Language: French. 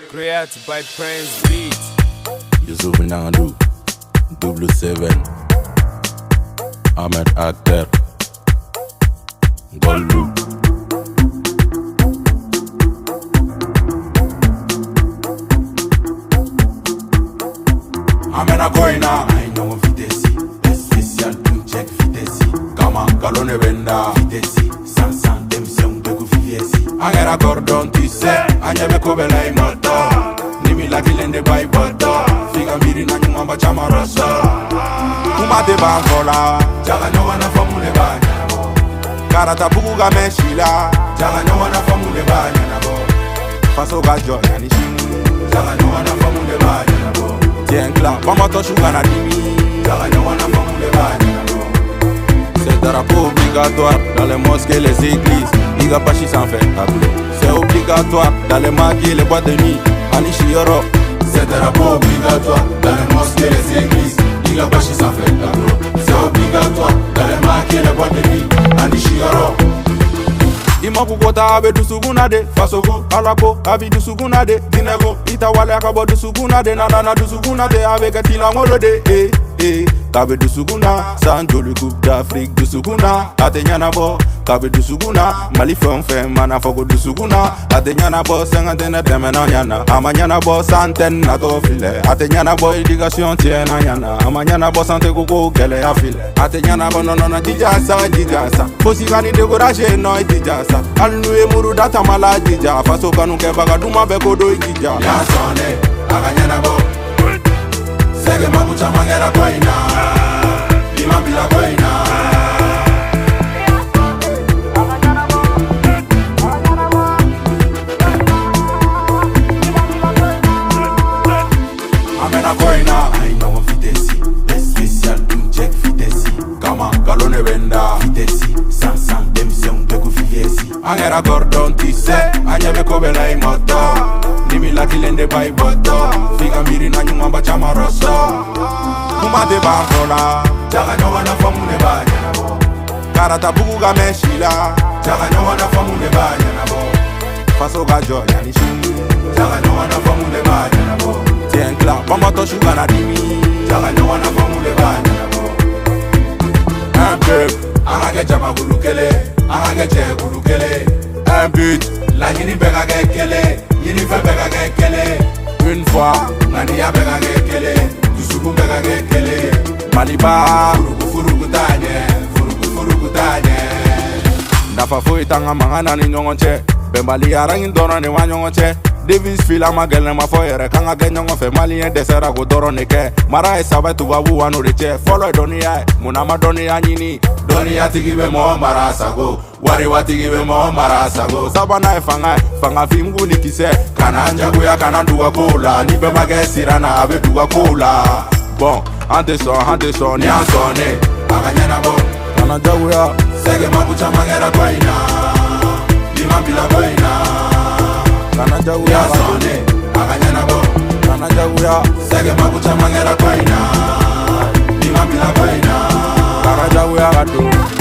Created by Prince Beat. Yusuf Nandu, Double 7, Ahmed Acter, Goldu. Amena koina, I know vitesse, spécial pour check vitesse. Kama galone benda vitesse, sans démission de vitesse. Angera cordon tu sais, anyebe kobela imoto. Nimi la kilende by boto, figa mbiri na nyuma ba chama rosso. Kumate bangola, jaga no wana famule banya bo. Karata buku ga meshila, jaga no wana famule banya na bo. Faso ga joya ni shimu, jaga no wana famule banya bo. Tiens là, maman ton chouga na dimi. C'est drapeau obligatoire dans les mosquées et les églises. Iga Pachi s'en fait tableau. C'est obligatoire dans les maquis et les boîtes de nuit. Anishi Yoro. C'est drapeau obligatoire dans les mosquées et les églises. Iga Pachi s'en fait tableau. C'est obligatoire dans les maquis et les boîtes de nuit. Anishi Yoro. Ima kukota abe dusugunade Fasogo, alako, abi dusugunade Dinego, itawale akabo dusugunade Nanana dusugunade, abe katila ngolode Kabe dusuguna, Sanjoli Coupe d'Afrique dusuguna Atenyana bo, kabe dusuguna Mali fè mana fogo dusuguna Atenyana bo, sengantene temena nyana Amanyana bo, santen na to file Atenyana bo, éducation tiena nyana Amanyana bo, sante koko kele ya file Atenyana bo, nonona jijasa Posigani decourage no jijasa Alnue muru data mala jija Faso kanu kebaga duma beko do jija Yansone, aganyana bo Sege mabucha mangera koina Lima bila koina Amena koina I know vitesse spécial pour check vitesse Kama galone benda vitesse sans démission de vitesse Angera cordon tu sais anyebe kobela imoto Nimi la kilende by boto Figa mbiri na nyuma ba chama rosso Kumate bangola Jaga no wana famune banya na bo Karata buku ga meshila Jaga no wana famune banya na bo Faso ga joya ni shimu Jaga no wana famune banya na bo Tiens là, maman ton chouga na dimi Jaga no wana famune banya na bo Un peuple, Ahage jama gulukele Ahage che gulukele un but, La yini bega gekele Yini fe bega gekele une fois Nani ya bega gekele Dusuku bega gekele Maliba, Furugu tanye Nafa fo itanga mangana ni nyongonche Bembali arangin doro ni wa nyongonche Davis fila magele ma fo yere Kanga ge nyongon fe malien desera go doro neke Mara e sabe tubabu wano reche Follow doni ya, munama doni ya nyini Doni ya tigibe mo marasago Wari wa tigibe mo marasago Sabana e fanga fimgu ni kise Kana njagu ya kana duwa kola Nibe mage sirana abe duwa kola Bon, ante son, ni Nyansone, aganyana bo Kana jawu ya Sege mabucha mangera koina Lima bila koina Kana jawu ya Nyansone, aganyana bo Kana jawu ya Sege mabucha mangera koina Lima bila koina Kana jawu ya gato